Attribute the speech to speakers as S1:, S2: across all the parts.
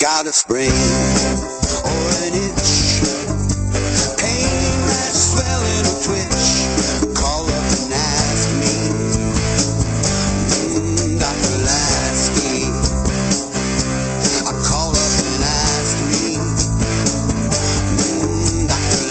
S1: got a sprain or an itch, pain, rash, swelling or twitch, call up and ask me, Dr. Lasky. I call up and ask me, Dr.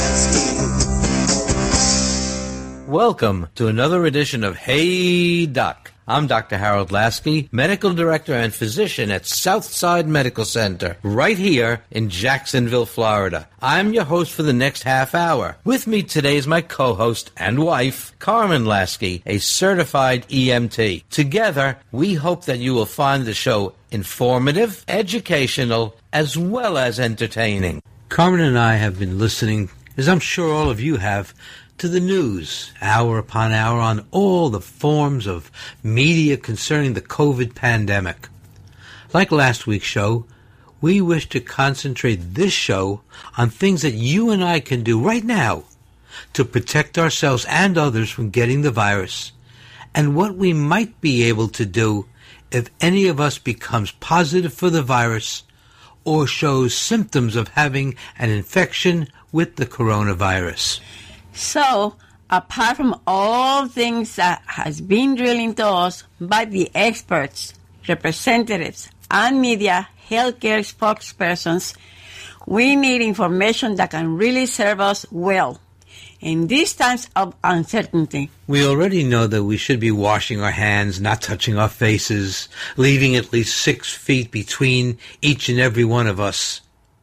S1: Lasky.
S2: Welcome to another edition of Hey Doc. I'm Dr. Harold Lasky, Medical Director and Physician at Southside Medical Center, right here in Jacksonville, Florida. I'm your host for the next half hour. With me today is my co-host and wife, Carmen Lasky, a certified EMT. Together, we hope that you will find the show informative, educational, as well as entertaining. Carmen and I have been listening, as I'm sure all of you have, to the news, hour upon hour, on all the forms of media concerning the COVID pandemic. Like last week's show, we wish to concentrate this show on things that you and I can do right now to protect ourselves and others from getting the virus, and what we might be able to do if any of us becomes positive for the virus or shows symptoms of having an infection with the coronavirus.
S3: So, apart from all things that has been drilling to us by the experts, representatives, and media, healthcare spokespersons, we need information that can really serve us well in these times of uncertainty.
S2: We already know that we should be washing our hands, not touching our faces, leaving at least 6 feet between each and every one of us.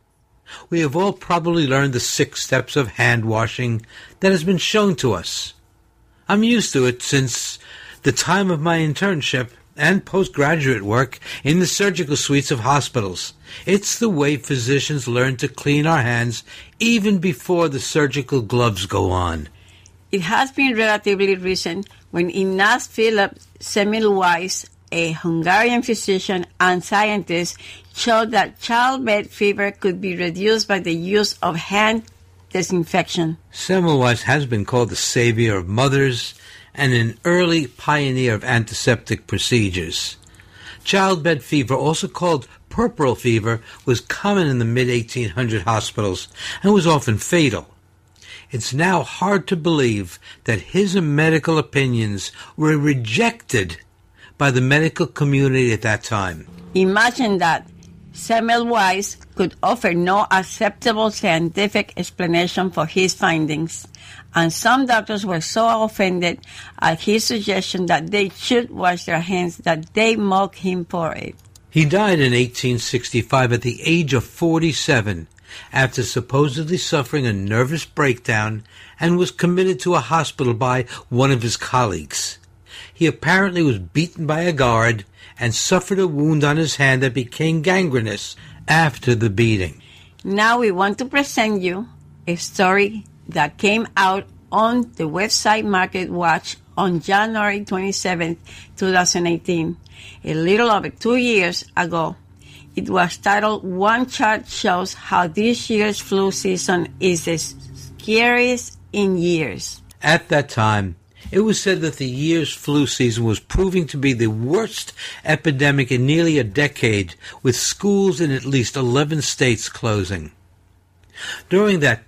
S2: We have all probably learned the 6 steps of hand washing that has been shown to us. I'm used to it since the time of my internship and postgraduate work in the surgical suites of hospitals. It's the way physicians learn to clean our hands even before the surgical gloves go on.
S3: It has been relatively recent when Ignaz Philipp Semmelweis, a Hungarian physician and scientist, showed that childbed fever could be reduced by the use of hand disinfection.
S2: Semmelweis has been called the savior of mothers and an early pioneer of antiseptic procedures. Childbed fever, also called puerperal fever, was common in the mid-1800 hospitals and was often fatal. It's now hard to believe that his medical opinions were rejected by the medical community at that time.
S3: Imagine that. Semmelweis could offer no acceptable scientific explanation for his findings, and some doctors were so offended at his suggestion that they should wash their hands that they mocked him for it.
S2: He died in 1865 at the age of 47 after supposedly suffering a nervous breakdown and was committed to a hospital by one of his colleagues. He apparently was beaten by a guard and suffered a wound on his hand that became gangrenous after the beating.
S3: Now we want to present you a story that came out on the website Market Watch on January 27, 2018, a little over 2 years ago. It was titled, "One Chart Shows How This Year's Flu Season is the Scariest in Years."
S2: At that time, it was said that the year's flu season was proving to be the worst epidemic in nearly a decade, with schools in at least 11 states closing. During that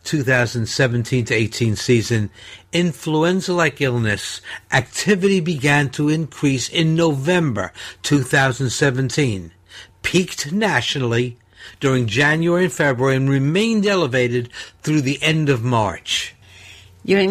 S2: 2017-18 season, influenza-like illness activity began to increase in November 2017, peaked nationally during January and February, and remained elevated through the end of March.
S3: During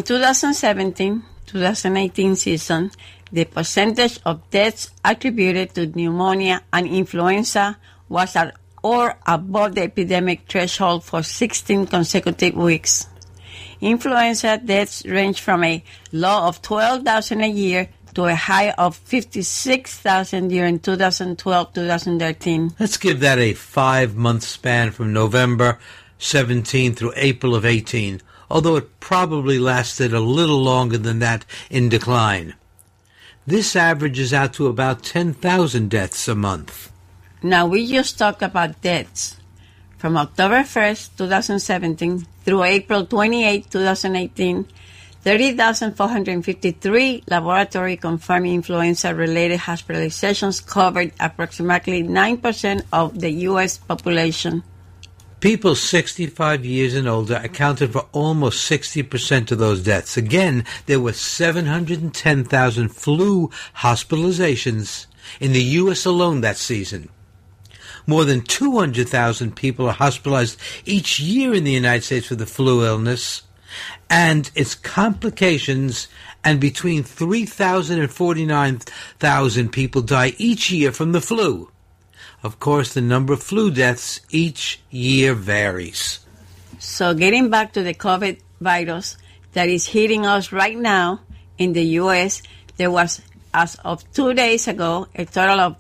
S3: 2017-2018 season, the percentage of deaths attributed to pneumonia and influenza was at or above the epidemic threshold for 16 consecutive weeks. Influenza deaths range from a low of 12,000 a year to a high of 56,000 during 2012-2013.
S2: Let's give that a 5-month span from November 17 through April of 18, although it probably lasted a little longer than that in decline. This averages out to about 10,000 deaths a month.
S3: Now, we just talked about deaths. From October 1st, 2017 through April 28, 2018, 30,453 laboratory-confirmed influenza-related hospitalizations covered approximately 9% of the U.S. population.
S2: People 65 years and older accounted for almost 60% of those deaths. Again, there were 710,000 flu hospitalizations in the U.S. alone that season. More than 200,000 people are hospitalized each year in the United States for the flu illness and its complications, and between 3,000 and 49,000 people die each year from the flu. Of course, the number of flu deaths each year varies.
S3: So getting back to the COVID virus that is hitting us right now in the U.S., there was, as of 2 days ago, a total of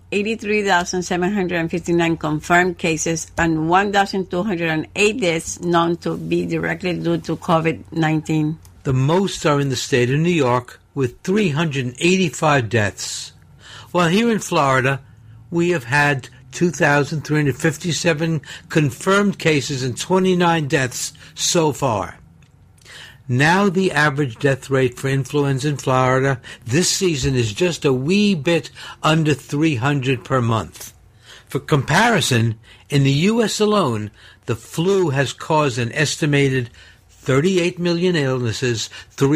S3: 83,759 confirmed cases and 1,208 deaths known to be directly due to COVID-19.
S2: The most are in the state of New York, with 385 deaths. While here in Florida, we have had 2,357 confirmed cases and 29 deaths so far. Now the average death rate for influenza in Florida this season is just a wee bit under 300 per month. For comparison, in the U.S. alone, the flu has caused an estimated 38 million illnesses,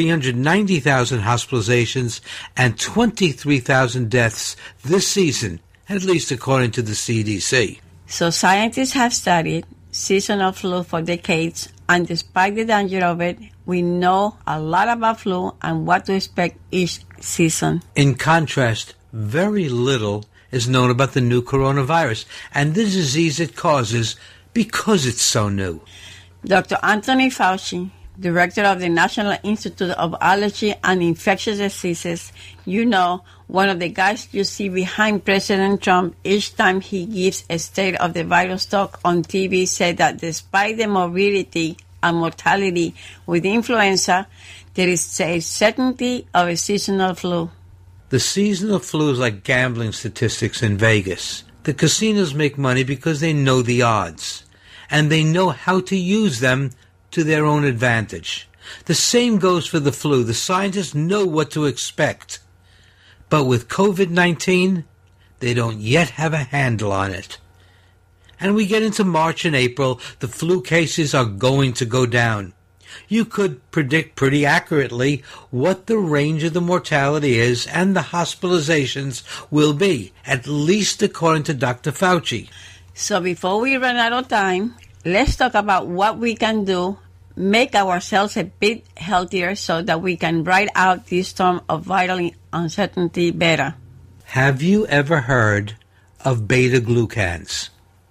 S2: 390,000 hospitalizations, and 23,000 deaths this season, at least according to the CDC.
S3: So scientists have studied seasonal flu for decades, and despite the danger of it, we know a lot about flu and what to expect each season.
S2: In contrast, very little is known about the new coronavirus and the disease it causes because it's so new.
S3: Dr. Anthony Fauci, director of the National Institute of Allergy and Infectious Diseases, one of the guys you see behind President Trump each time he gives a State of the Virus talk on TV, said that despite the morbidity and mortality with influenza, there is a certainty of a seasonal flu.
S2: The seasonal flu is like gambling statistics in Vegas. The casinos make money because they know the odds, and they know how to use them to their own advantage. The same goes for the flu. The scientists know what to expect. But with COVID-19, they don't yet have a handle on it. And we get into March and April, the flu cases are going to go down. You could predict pretty accurately what the range of the mortality is and the hospitalizations will be, at least according to Dr. Fauci.
S3: So before we run out of time, let's talk about what we can do, make ourselves a bit healthier so that we can ride out this storm of viral uncertainty better.
S2: Have you ever heard of beta-glucans?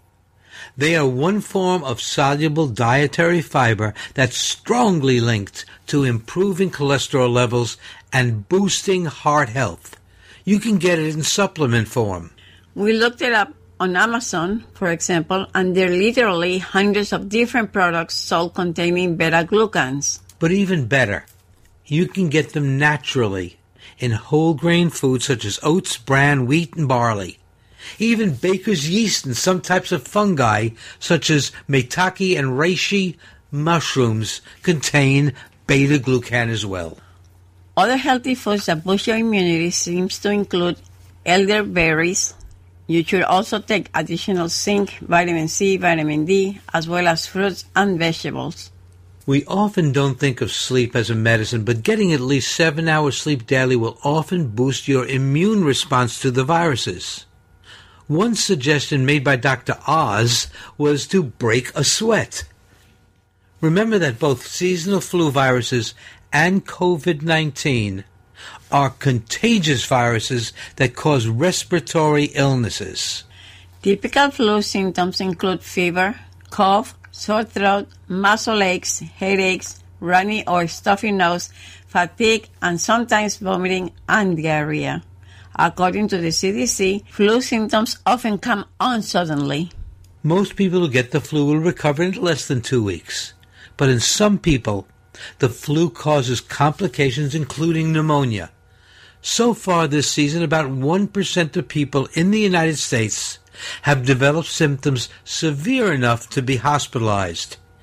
S2: They are one form of soluble dietary fiber that's strongly linked to improving cholesterol levels and boosting heart health. You can get it in supplement form.
S3: We looked it up on Amazon, for example, and there are literally hundreds of different products sold containing beta-glucans.
S2: But even better, you can get them naturally in whole grain foods such as oats, bran, wheat, and barley. Even baker's yeast and some types of fungi, such as maitake and reishi mushrooms, contain beta-glucan as well.
S3: Other healthy foods that boost your immunity seems to include elderberries. You should also take additional zinc, vitamin C, vitamin D, as well as fruits and vegetables.
S2: We often don't think of sleep as a medicine, but getting at least 7 hours sleep daily will often boost your immune response to the viruses. One suggestion made by Dr. Oz was to break a sweat. Remember that both seasonal flu viruses and COVID-19 are contagious viruses that cause respiratory illnesses.
S3: Typical flu symptoms include fever, cough, sore throat, muscle aches, headaches, runny or stuffy nose, fatigue, and sometimes vomiting and diarrhea. According to the CDC, flu symptoms often come on suddenly.
S2: Most people who get the flu will recover in less than 2 weeks. But in some people, the flu causes complications including pneumonia. So far this season, about 1% of people in the United States have developed symptoms severe enough to be hospitalized.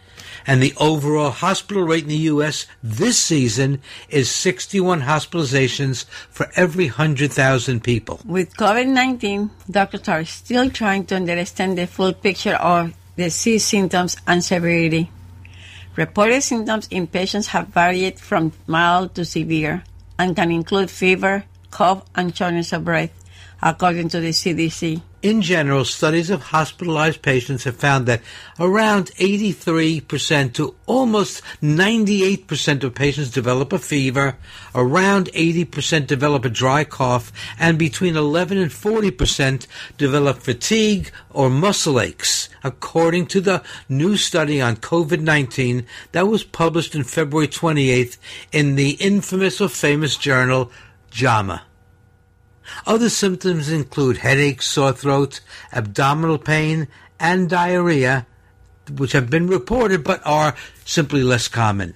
S2: And the overall hospital rate in the U.S. this season is 61 hospitalizations for every 100,000 people.
S3: With COVID-19, doctors are still trying to understand the full picture of disease symptoms and severity. Reported symptoms in patients have varied from mild to severe and can include fever, cough, and shortness of breath, according to the CDC.
S2: In general, studies of hospitalized patients have found that around 83% to almost 98% of patients develop a fever, around 80% develop a dry cough, and between 11 and 40% develop fatigue or muscle aches, according to the new study on COVID-19 that was published on February 28th in the infamous or famous journal JAMA. Other symptoms include headache, sore throat, abdominal pain, and diarrhea, which have been reported but are simply less common.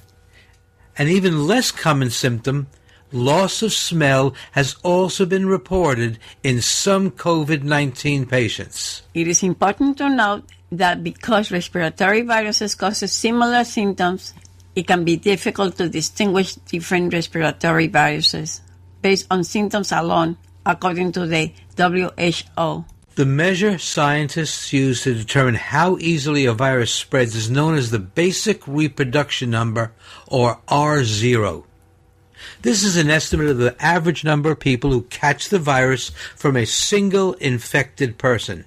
S2: An even less common symptom, loss of smell, has also been reported in some COVID-19 patients.
S3: It is important to note that because respiratory viruses cause similar symptoms, it can be difficult to distinguish different respiratory viruses based on symptoms alone, according to the WHO.
S2: The measure scientists use to determine how easily a virus spreads is known as the basic reproduction number, or R0. This is an estimate of the average number of people who catch the virus from a single infected person.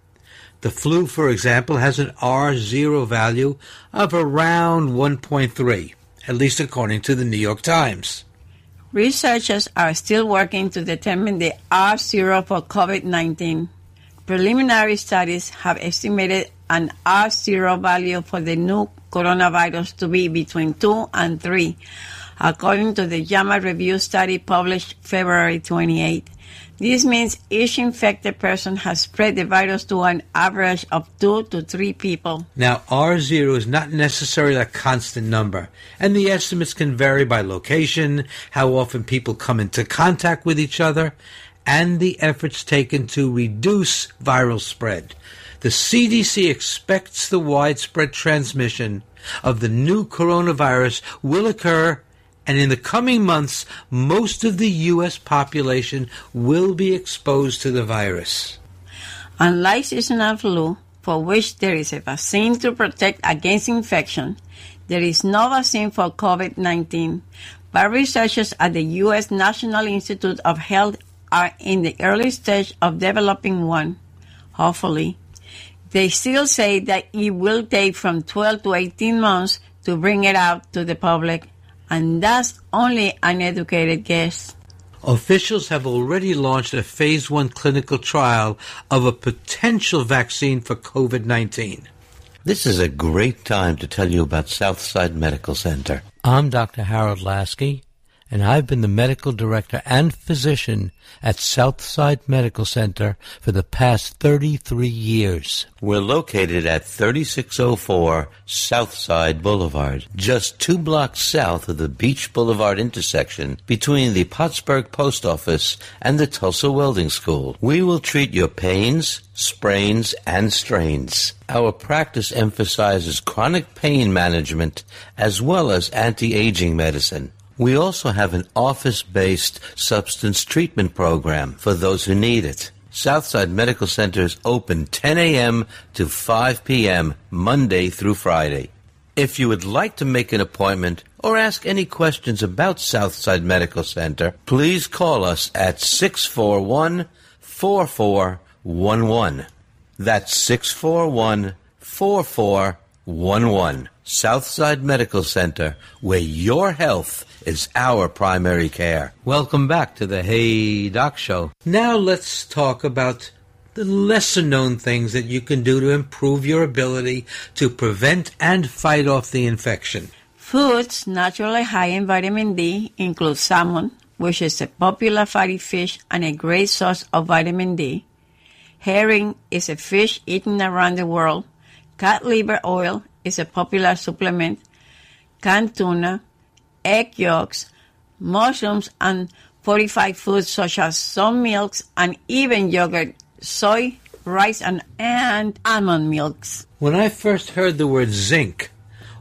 S2: The flu, for example, has an R0 value of around 1.3, at least according to the New York Times.
S3: Researchers are still working to determine the R0 for COVID-19. Preliminary studies have estimated an R0 value for the new coronavirus to be between 2 and 3, according to the JAMA Review study published February 28. This means each infected person has spread the virus to an average of 2 to 3 people.
S2: Now, R0 is not necessarily a constant number, and the estimates can vary by location, how often people come into contact with each other, and the efforts taken to reduce viral spread. The CDC expects the widespread transmission of the new coronavirus will occur, and in the coming months, most of the U.S. population will be exposed to the virus.
S3: Unlike seasonal flu, for which there is a vaccine to protect against infection, there is no vaccine for COVID-19, but researchers at the U.S. National Institute of Health are in the early stage of developing one, hopefully. They still say that it will take from 12 to 18 months to bring it out to the public, and that's only an educated guess.
S2: Officials have already launched a phase 1 clinical trial of a potential vaccine for COVID-19. This is a great time to tell you about Southside Medical Center. I'm Dr. Harold Lasky, and I've been the medical director and physician at Southside Medical Center for the past 33 years. We're located at 3604 Southside Boulevard, just 2 blocks south of the Beach Boulevard intersection between the Pottsburg Post Office and the Tulsa Welding School. We will treat your pains, sprains, and strains. Our practice emphasizes chronic pain management as well as anti-aging medicine. We also have an office-based substance treatment program for those who need it. Southside Medical Center is open 10 a.m. to 5 p.m. Monday through Friday. If you would like to make an appointment or ask any questions about Southside Medical Center, please call us at 641-4411. That's 641-4411. Southside Medical Center, where your health is our primary care. Welcome back to the Hey Doc Show. Now let's talk about the lesser-known things that you can do to improve your ability to prevent and fight off the infection.
S3: Foods naturally high in vitamin D include salmon, which is a popular fatty fish and a great source of vitamin D. Herring is a fish eaten around the world. Cat liver oil is a popular supplement. Canned tuna, egg yolks, mushrooms, and fortified foods such as some milks and even yogurt, soy, rice, and almond milks.
S2: When I first heard the word zinc,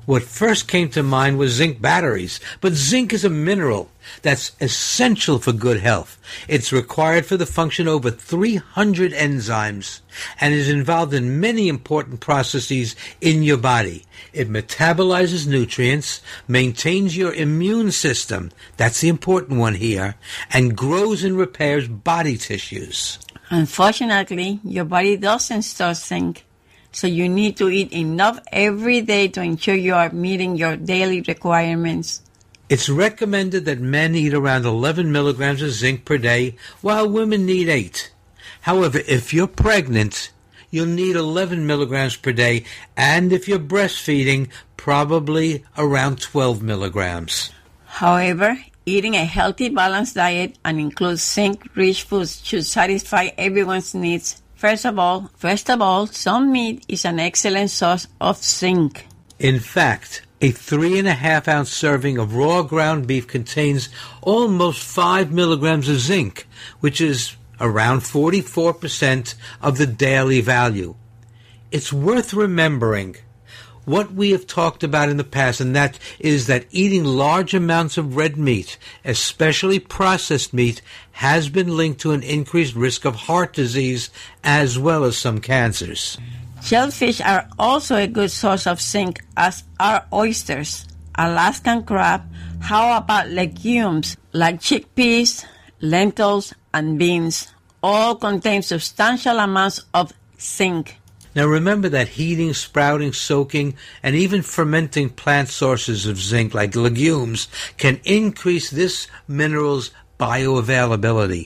S2: What first came to mind was zinc batteries, but zinc is a mineral that's essential for good health. It's required for the function of over 300 enzymes and is involved in many important processes in your body. It metabolizes nutrients, maintains your immune system, that's the important one here, and grows and repairs body tissues.
S3: Unfortunately, your body doesn't store zinc, so you need to eat enough every day to ensure you are meeting your daily requirements.
S2: It's recommended that men eat around 11 milligrams of zinc per day, while women need 8. However, if you're pregnant, you'll need 11 milligrams per day, and if you're breastfeeding, probably around 12 milligrams.
S3: However, eating a healthy, balanced diet and include zinc-rich foods should satisfy everyone's needs. First of all, some meat is an excellent source of zinc.
S2: In fact, a 3.5-ounce serving of raw ground beef contains almost 5 milligrams of zinc, which is around 44% of the daily value. It's worth remembering what we have talked about in the past, and that is that eating large amounts of red meat, especially processed meat, has been linked to an increased risk of heart disease as well as some cancers.
S3: Shellfish are also a good source of zinc, as are oysters, Alaskan crab. How about legumes like chickpeas, lentils, and beans? All contain substantial amounts of zinc.
S2: Now remember that heating, sprouting, soaking, and even fermenting plant sources of zinc like legumes can increase this mineral's bioavailability.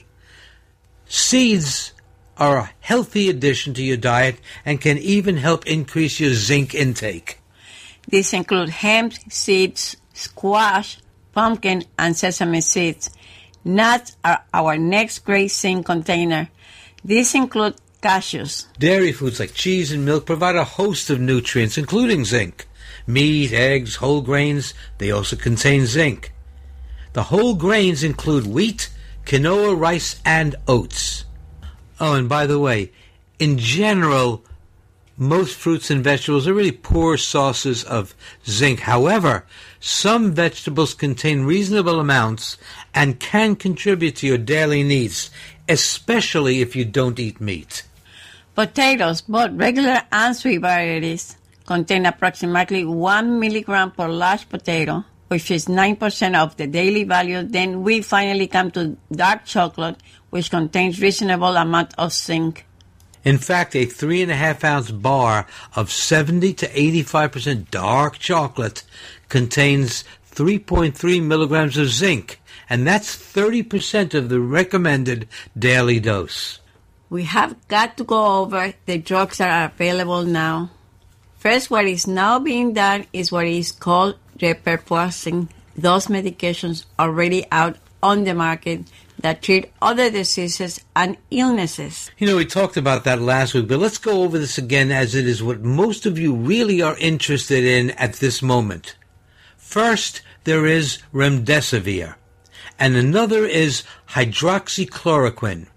S2: Seeds are a healthy addition to your diet and can even help increase your zinc intake.
S3: These include hemp seeds, squash, pumpkin, and sesame seeds. Nuts are our next great zinc container. These include cashews.
S2: Dairy foods like cheese and milk provide a host of nutrients, including zinc. Meat, eggs, whole grains, they also contain zinc. The whole grains include wheat, quinoa, rice, and oats. Oh, and by the way, in general, most fruits and vegetables are really poor sources of zinc. However, some vegetables contain reasonable amounts and can contribute to your daily needs, especially if you don't eat meat.
S3: Potatoes, both regular and sweet varieties, contain approximately 1 milligram per large potato, which is 9% of the daily value. Then we finally come to dark chocolate, which contains reasonable amount of zinc.
S2: In fact, a 3.5-ounce bar of 70 to 85% dark chocolate contains 3.3 milligrams of zinc, and that's 30% of the recommended daily dose.
S3: We have got to go over the drugs that are available now. First, what is now being done is what is called repurposing those medications already out on the market that treat other diseases and illnesses.
S2: You know, we talked about that last week, but let's go over this again, as it is what most of you really are interested in at this moment. First, there is remdesivir, and another is hydroxychloroquine.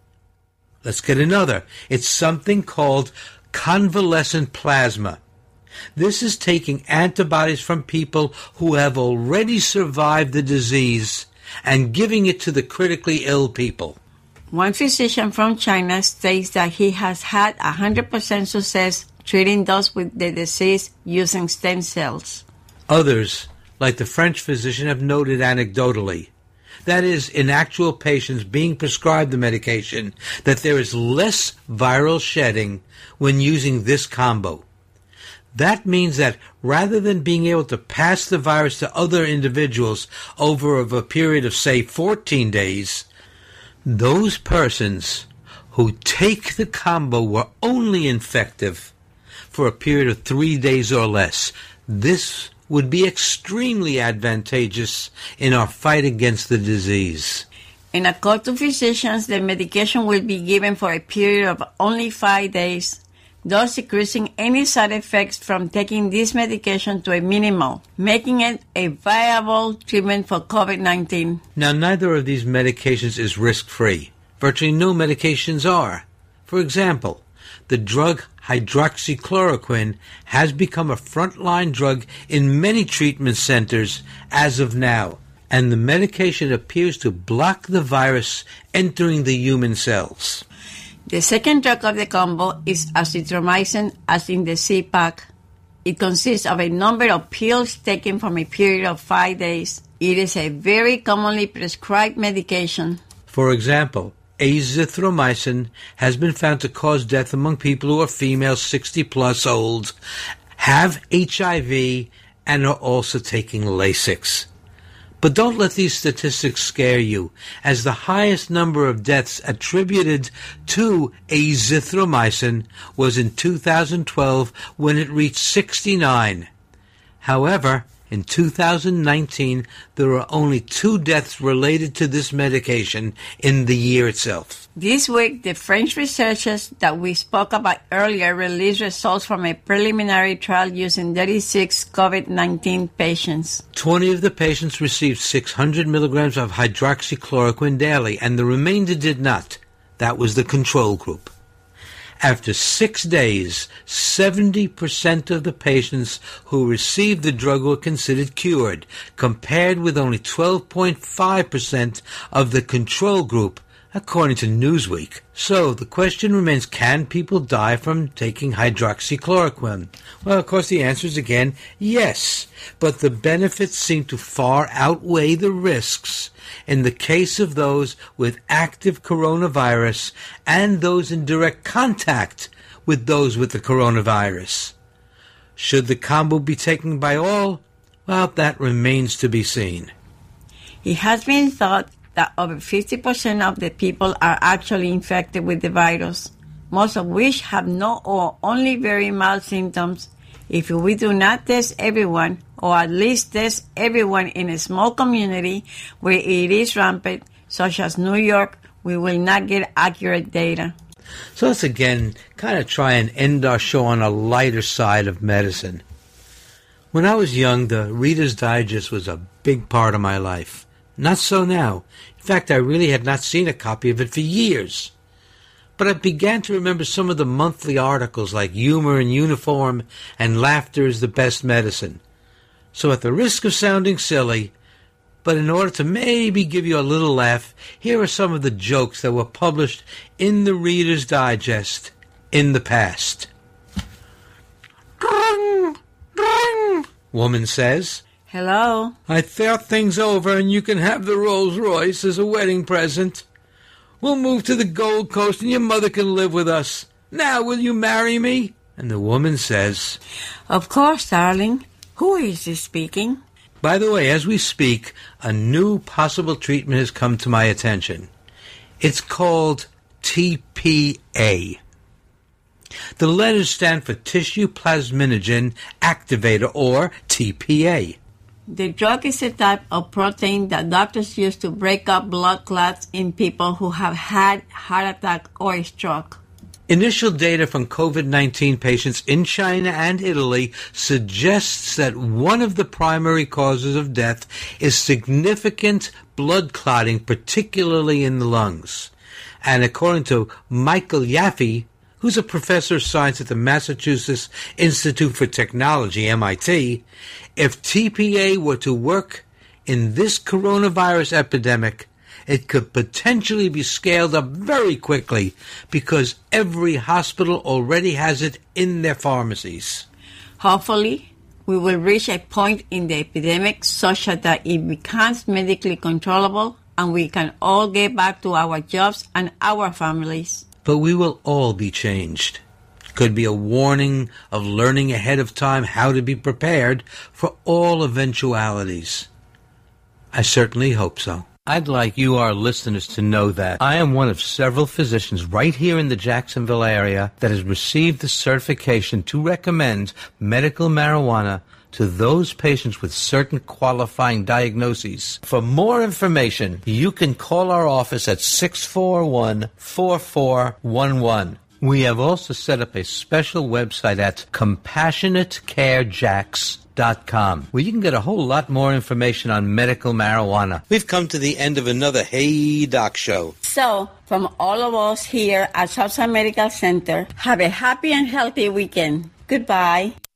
S2: Let's get another. It's something called convalescent plasma. This is taking antibodies from people who have already survived the disease and giving it to the critically ill people.
S3: One physician from China states that he has had 100% success treating those with the disease using stem cells.
S2: Others, like the French physician, have noted anecdotally, that is, in actual patients being prescribed the medication, that there is less viral shedding when using this combo. That means that rather than being able to pass the virus to other individuals over a period of, say, 14 days, those persons who take the combo were only infective for a period of 3 days or less. This would be extremely advantageous in our fight against the disease.
S3: In according to physicians, the medication will be given for a period of only 5 days, thus decreasing any side effects from taking this medication to a minimal, making it a viable treatment for COVID-19.
S2: Now, neither of these medications is risk-free. Virtually no medications are. For example, the drug hydroxychloroquine has become a frontline drug in many treatment centers as of now, and the medication appears to block the virus entering the human cells.
S3: The second drug of the combo is azithromycin, as in the Z-Pak. It consists of a number of pills taken for a period of 5 days. It is a very commonly prescribed medication.
S2: For example, azithromycin has been found to cause death among people who are female 60-plus old, have HIV, and are also taking Lasix. But don't let these statistics scare you, as the highest number of deaths attributed to azithromycin was in 2012 when it reached 69. However, in 2019, there were only 2 deaths related to this medication in the year itself.
S3: This week, the French researchers that we spoke about earlier released results from a preliminary trial using 36 COVID-19 patients.
S2: 20 of the patients received 600 milligrams of hydroxychloroquine daily, and the remainder did not. That was the control group. After 6 days, 70% of the patients who received the drug were considered cured, compared with only 12.5% of the control group, according to Newsweek. So the question remains, can people die from taking hydroxychloroquine? Well, of course, the answer is again, yes. But the benefits seem to far outweigh the risks in the case of those with active coronavirus and those in direct contact with those with the coronavirus. Should the combo be taken by all? Well, that remains to be seen.
S3: It has been thought that over 50% of the people are actually infected with the virus, most of which have no or only very mild symptoms. If we do not test everyone, or at least test everyone in a small community where it is rampant, such as New York, we will not get accurate data.
S2: So let's again kind of try and end our show on a lighter side of medicine. When I was young, the Reader's Digest was a big part of my life. Not so now. In fact, I really had not seen a copy of it for years. But I began to remember some of the monthly articles like Humor in Uniform and Laughter is the Best Medicine. So at the risk of sounding silly, but in order to maybe give you a little laugh, here are some of the jokes that were published in the Reader's Digest in the past. Ding, ding, woman says.
S3: Hello?
S2: I thought things over and you can have the Rolls Royce as a wedding present. We'll move to the Gold Coast and your mother can live with us. Now, will you marry me? And the woman says,
S3: Of course, darling. Who is this speaking?
S2: By the way, as we speak, a new possible treatment has come to my attention. It's called TPA. The letters stand for tissue plasminogen activator, or TPA.
S3: The drug is a type of protein that doctors use to break up blood clots in people who have had heart attack or a stroke.
S2: Initial data from COVID-19 patients in China and Italy suggests that one of the primary causes of death is significant blood clotting, particularly in the lungs. And according to Michael Yaffe, who's a professor of science at the Massachusetts Institute for Technology, MIT, if TPA were to work in this coronavirus epidemic, it could potentially be scaled up very quickly because every hospital already has it in their pharmacies.
S3: Hopefully, we will reach a point in the epidemic such that it becomes medically controllable and we can all get back to our jobs and our families.
S2: But we will all be changed. Could be a warning of learning ahead of time how to be prepared for all eventualities. I certainly hope so. I'd like you, our listeners, to know that I am one of several physicians right here in the Jacksonville area that has received the certification to recommend medical marijuana to those patients with certain qualifying diagnoses. For more information, you can call our office at 641-4411. We have also set up a special website at CompassionateCareJax.com, where you can get a whole lot more information on medical marijuana. We've come to the end of another Hey Doc show.
S3: So, from all of us here at Southside Medical Center, have a happy and healthy weekend. Goodbye.